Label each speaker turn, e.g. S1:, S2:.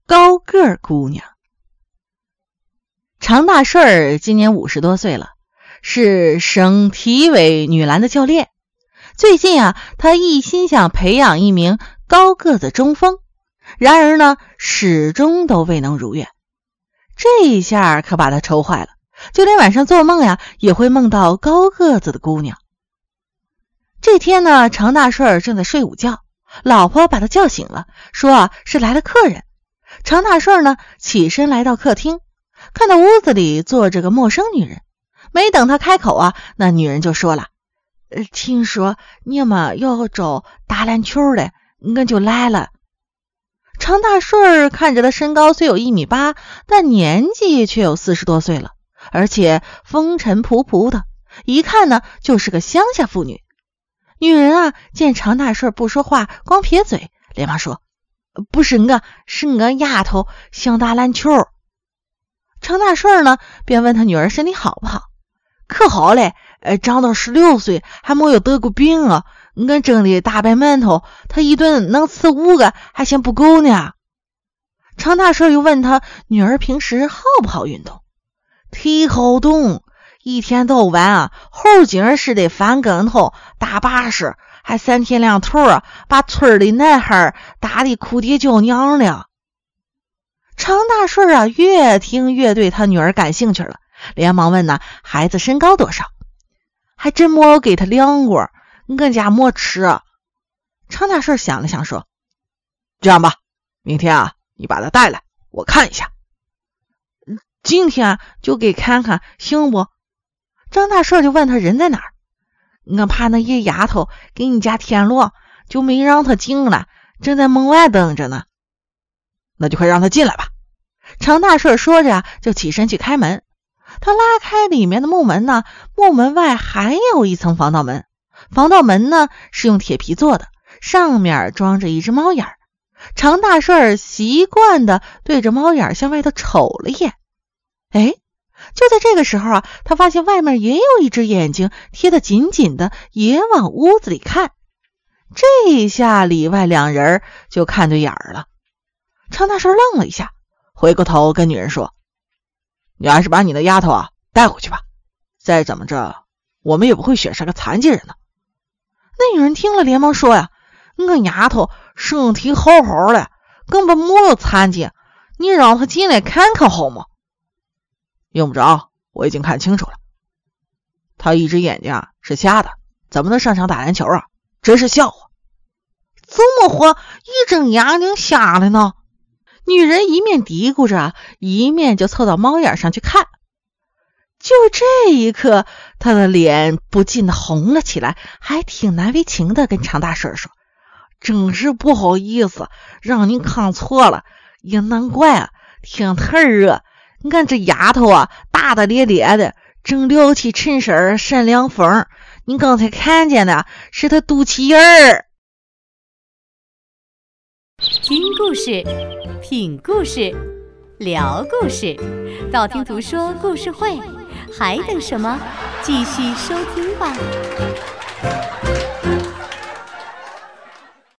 S1: 高个儿姑娘。常大顺儿今年50多岁了，是省体委女篮的教练。最近啊，他一心想培养一名高个子中锋，然而呢，始终都未能如愿。这一下可把他愁坏了，就连晚上做梦呀，也会梦到高个子的姑娘。这天呢，常大顺儿正在睡午觉，老婆把他叫醒了，说是来了客人。常大顺儿呢，起身来到客厅，看到屋子里坐着个陌生女人。没等他开口啊，那女人就说了：听说你们要找打篮球的，我就来了。常大顺儿看着他身高虽有1.8米，但年纪却有40多岁了，而且风尘仆仆的，一看呢就是个乡下妇女。女人啊，见常大顺儿不说话，光撇嘴，连忙说：不是我，是我丫头想打篮球。常大顺儿呢，便问他女儿身体好不好。可好嘞，长到16岁还没有得过病啊！我蒸的大白馒头，他一顿能吃5个，还嫌不够呢。常大顺又问他女儿平时好不好运动。忒好动，一天到晚啊，猴精似的翻跟头、打把式，还3天2头啊，把村里男孩打得哭爹叫娘了。常大顺啊，越听越对他女儿感兴趣了，连忙问呢，孩子身高多少？还真没给他量过，我家没吃。常大顺想了想说：这样吧，明天啊，你把他带来，我看一下。今天就给看看行不？张大顺就问他人在哪儿。我怕那一丫头给你家添乱，就没让他进来，正在门外等着呢。那就快让他进来吧。常大顺说着就起身去开门。他拉开里面的木门呢，木门外还有一层防盗门。防盗门呢是用铁皮做的，上面装着一只猫眼。常大顺习惯的对着猫眼向外头瞅了一眼。就在这个时候啊，他发现外面也有一只眼睛贴得紧紧的，也往屋子里看。这一下里外两人就看对眼了。常大顺愣了一下，回过头跟女人说：你还是把你的丫头啊带回去吧，再怎么着我们也不会选上个残疾人的。那女人听了连忙说呀：我丫头身体好好的，根本没有残疾，你让她进来看看好吗？用不着，我已经看清楚了，她一只眼睛啊是瞎的，怎么能上场打篮球啊？真是笑话。怎么会一睁眼睛瞎了呢？女人一面嘀咕着，一面就凑到猫眼上去看。就这一刻，她的脸不禁的红了起来，还挺难为情的跟常大顺说：真是不好意思，让你看错了，也难怪啊，天太热，俺这丫头啊大大咧咧的，正撩起衬衫扇凉风，你刚才看见的是她肚脐眼儿。
S2: 听故事，品故事，聊故事，道听途说故事会，还等什么？继续收听吧。